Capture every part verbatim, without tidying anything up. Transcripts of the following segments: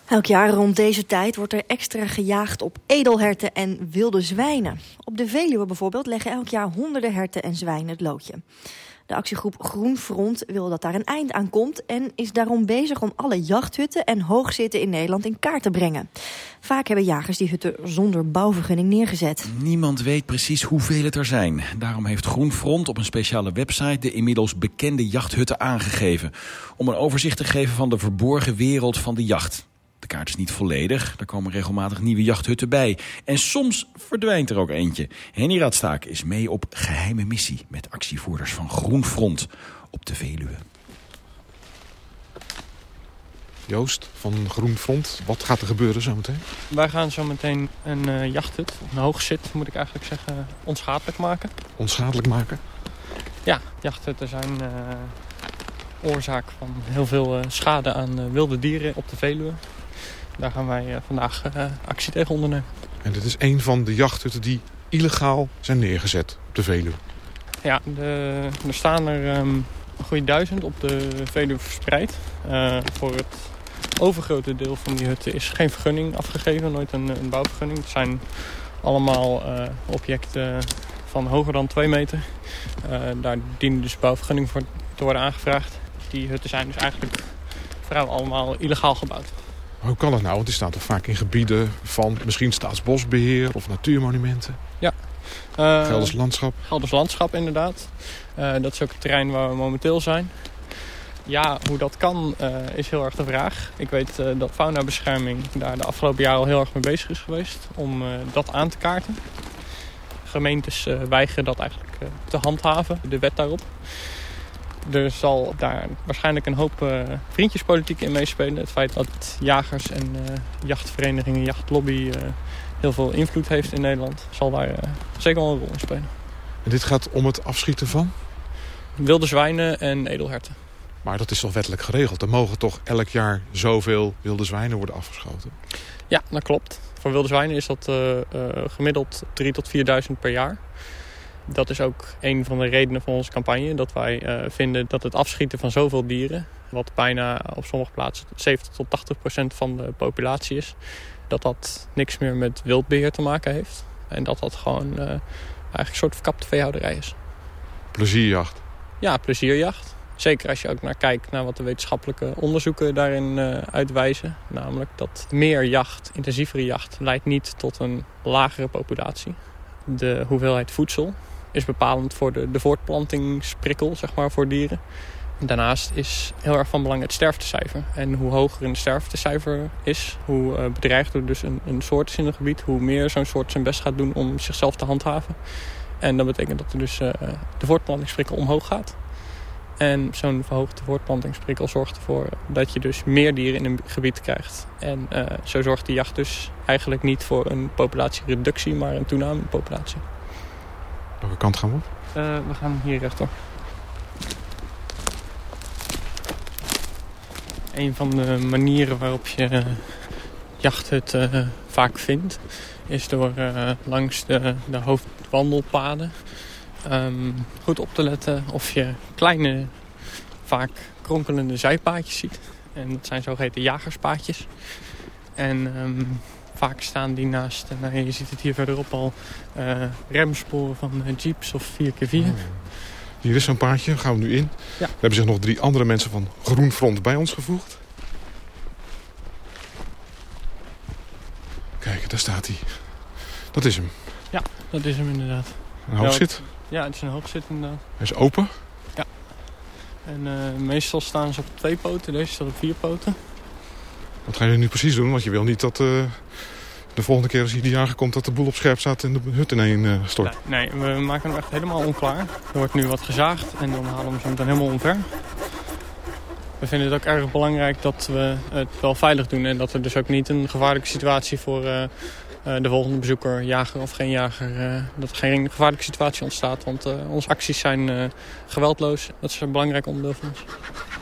Elk jaar rond deze tijd wordt er extra gejaagd op edelherten en wilde zwijnen. Op de Veluwe bijvoorbeeld leggen elk jaar honderden herten en zwijnen het loodje. De actiegroep Groen Front wil dat daar een eind aan komt en is daarom bezig om alle jachthutten en hoogzitten in Nederland in kaart te brengen. Vaak hebben jagers die hutten zonder bouwvergunning neergezet. Niemand weet precies hoeveel het er zijn. Daarom heeft Groen Front op een speciale website de inmiddels bekende jachthutten aangegeven. Om een overzicht te geven van de verborgen wereld van de jacht. De kaart is niet volledig, er komen regelmatig nieuwe jachthutten bij. En soms verdwijnt er ook eentje. Henny Radstaak is mee op geheime missie met actievoerders van Groen Front op de Veluwe. Joost van Groen Front, wat gaat er gebeuren zometeen? Wij gaan zometeen een uh, jachthut, een hoogzit moet ik eigenlijk zeggen, onschadelijk maken. Onschadelijk maken? Ja, jachthutten zijn uh, oorzaak van heel veel uh, schade aan uh, wilde dieren op de Veluwe. Daar gaan wij uh, vandaag uh, actie tegen ondernemen. En dit is een van de jachthutten die illegaal zijn neergezet op de Veluwe? Ja, de, er staan er um, een goede duizend op de Veluwe verspreid. Uh, voor het overgrote deel van die hutten is geen vergunning afgegeven, nooit een, een bouwvergunning. Het zijn allemaal uh, objecten van hoger dan twee meter. Uh, daar dienen dus bouwvergunningen voor te worden aangevraagd. Die hutten zijn dus eigenlijk vrijwel allemaal illegaal gebouwd. Hoe kan dat nou? Want die staan toch vaak in gebieden van misschien Staatsbosbeheer of natuurmonumenten? Ja. Uh, Gelders Landschap? Gelders Landschap, inderdaad. Uh, dat is ook het terrein waar we momenteel zijn. Ja, hoe dat kan uh, is heel erg de vraag. Ik weet uh, dat faunabescherming daar de afgelopen jaren al heel erg mee bezig is geweest om uh, dat aan te kaarten. Gemeentes uh, weigeren dat eigenlijk uh, te handhaven, de wet daarop. Er zal daar waarschijnlijk een hoop uh, vriendjespolitiek in meespelen. Het feit dat jagers en uh, jachtverenigingen, jachtlobby uh, heel veel invloed heeft in Nederland, zal daar uh, zeker wel een rol in spelen. En dit gaat om het afschieten van? Wilde zwijnen en edelherten. Maar dat is toch wettelijk geregeld? Er mogen toch elk jaar zoveel wilde zwijnen worden afgeschoten? Ja, dat klopt. Voor wilde zwijnen is dat uh, uh, gemiddeld drieduizend tot vierduizend per jaar. Dat is ook een van de redenen van onze campagne. Dat wij uh, vinden dat het afschieten van zoveel dieren, wat bijna op sommige plaatsen zeventig tot tachtig procent van de populatie is, dat dat niks meer met wildbeheer te maken heeft. En dat dat gewoon uh, eigenlijk een soort verkapte veehouderij is. Plezierjacht? Ja, plezierjacht. Zeker als je ook naar kijkt naar wat de wetenschappelijke onderzoeken daarin uh, uitwijzen. Namelijk dat meer jacht, intensievere jacht, leidt niet tot een lagere populatie. De hoeveelheid voedsel is bepalend voor de, de voortplantingsprikkel, zeg maar, voor dieren. Daarnaast is heel erg van belang het sterftecijfer. En hoe hoger een sterftecijfer is, hoe uh, bedreigder dus een, een soort is in een gebied, hoe meer zo'n soort zijn best gaat doen om zichzelf te handhaven. En dat betekent dat er dus uh, de voortplantingsprikkel omhoog gaat. En zo'n verhoogde voortplantingsprikkel zorgt ervoor dat je dus meer dieren in een gebied krijgt. En uh, zo zorgt de jacht dus eigenlijk niet voor een populatiereductie, maar een toename in de populatie. Welke kant gaan we op? Uh, we gaan hier rechtdoor. Een van de manieren waarop je uh, jachthutten uh, vaak vindt, is door uh, langs de, de hoofdwandelpaden Um, goed op te letten of je kleine, vaak kronkelende zijpaadjes ziet. En dat zijn zogeheten jagerspaadjes. En um, vaak staan die naast, nou, je ziet het hier verderop al, uh, remsporen van uh, jeeps of vier keer vier. Oh. Hier is zo'n paadje, gaan we nu in. Ja. Er hebben zich nog drie andere mensen van Groen Front bij ons gevoegd. Kijk, daar staat hij. Dat is hem. Ja, dat is hem inderdaad. Een hoogzit. Ja, het is een hoogzit inderdaad. Hij is open. Ja. En uh, meestal staan ze op twee poten, deze staat op vier poten. Wat ga je nu precies doen? Want je wil niet dat uh, de volgende keer als hier de jager komt dat de boel op scherp staat en de hut ineen uh, stort. Nee, nee, we maken hem echt helemaal onklaar. Er wordt nu wat gezaagd en dan halen we hem zo meteen helemaal omver. We vinden het ook erg belangrijk dat we het wel veilig doen en dat er dus ook niet een gevaarlijke situatie voor uh, de volgende bezoeker, jager of geen jager, uh, dat er geen gevaarlijke situatie ontstaat. Want uh, onze acties zijn uh, geweldloos. Dat is een belangrijk onderdeel van ons.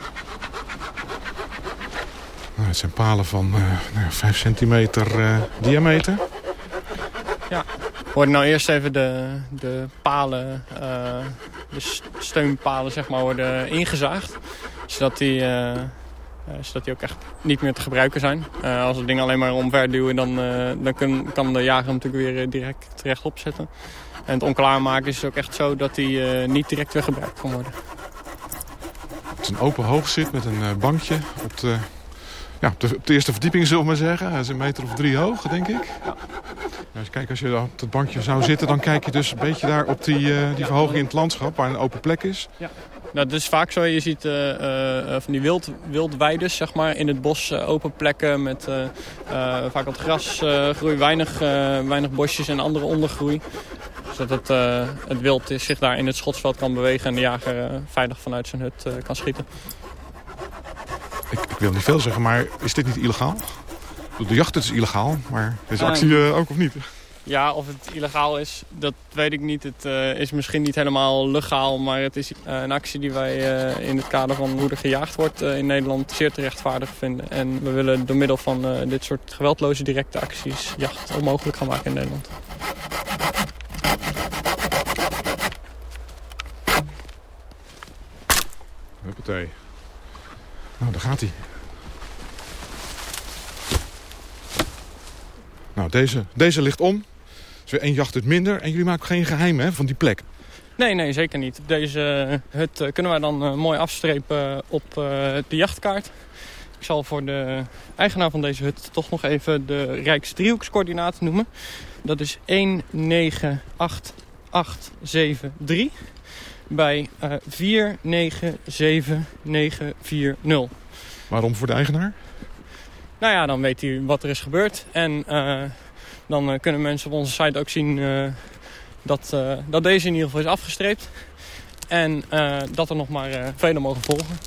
Nou, het zijn palen van uh, nou, vijf centimeter uh, diameter. Ja, we worden nou eerst even de, de palen, uh, de steunpalen zeg maar, worden ingezaagd. Zodat die uh, Uh, zodat die ook echt niet meer te gebruiken zijn. Uh, als we dingen alleen maar omverduwen, dan, uh, dan kun, kan de jager hem natuurlijk weer uh, direct terecht opzetten. En het onklaarmaken is ook echt zo dat die uh, niet direct weer gebruikt kan worden. Het is een open hoogzit met een uh, bankje op de, ja, op, de, op de eerste verdieping, zullen we maar zeggen. Hij is een meter of drie hoog, denk ik. Ja. Nou, kijk, als je op het bankje zou zitten, dan kijk je dus een beetje daar op die, uh, die verhoging in het landschap, waar een open plek is. Ja. Nou, dat is vaak zo. Je ziet uh, uh, van die wild, wildweides, zeg maar, in het bos, uh, open plekken met uh, uh, vaak wat grasgroei, uh, weinig, uh, weinig bosjes en andere ondergroei. Zodat het, uh, het wild zich daar in het schotsveld kan bewegen en de jager uh, veilig vanuit zijn hut uh, kan schieten. Ik, ik wil niet veel zeggen, maar is dit niet illegaal? De jacht is illegaal, maar is actie uh, ook of niet? Ja, of het illegaal is, dat weet ik niet. Het uh, is misschien niet helemaal legaal, maar het is uh, een actie die wij uh, in het kader van hoe er gejaagd wordt uh, in Nederland zeer te rechtvaardig vinden. En we willen door middel van uh, dit soort geweldloze directe acties jacht onmogelijk gaan maken in Nederland. Huppatee. Nou, daar gaat hij. Nou, deze, deze ligt om. Dus weer één jachthut minder. En jullie maken geen geheim, hè, van die plek? Nee, nee, zeker niet. Deze hut uh, kunnen wij dan uh, mooi afstrepen op uh, de jachtkaart. Ik zal voor de eigenaar van deze hut toch nog even de Rijksdriehoekscoördinaten noemen. Dat is een negen acht acht zeven drie bij uh, vier negen zeven negen vier nul. Waarom voor de eigenaar? Nou ja, dan weet hij wat er is gebeurd. En uh, dan uh, kunnen mensen op onze site ook zien uh, dat, uh, dat deze in ieder geval is afgestreept. En uh, dat er nog maar uh, vele mogen volgen.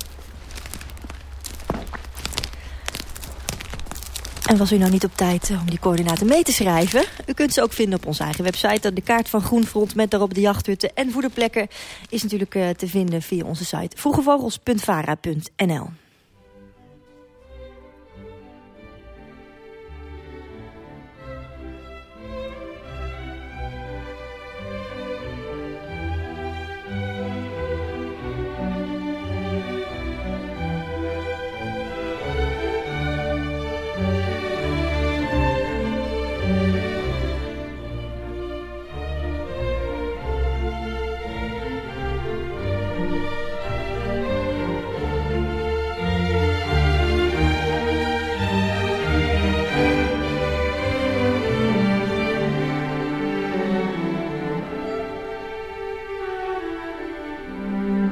En was u nou niet op tijd om die coördinaten mee te schrijven? U kunt ze ook vinden op onze eigen website. De kaart van Groenfront met daarop de jachthutten en voederplekken is natuurlijk uh, te vinden via onze site vroegevogels punt vara punt n l.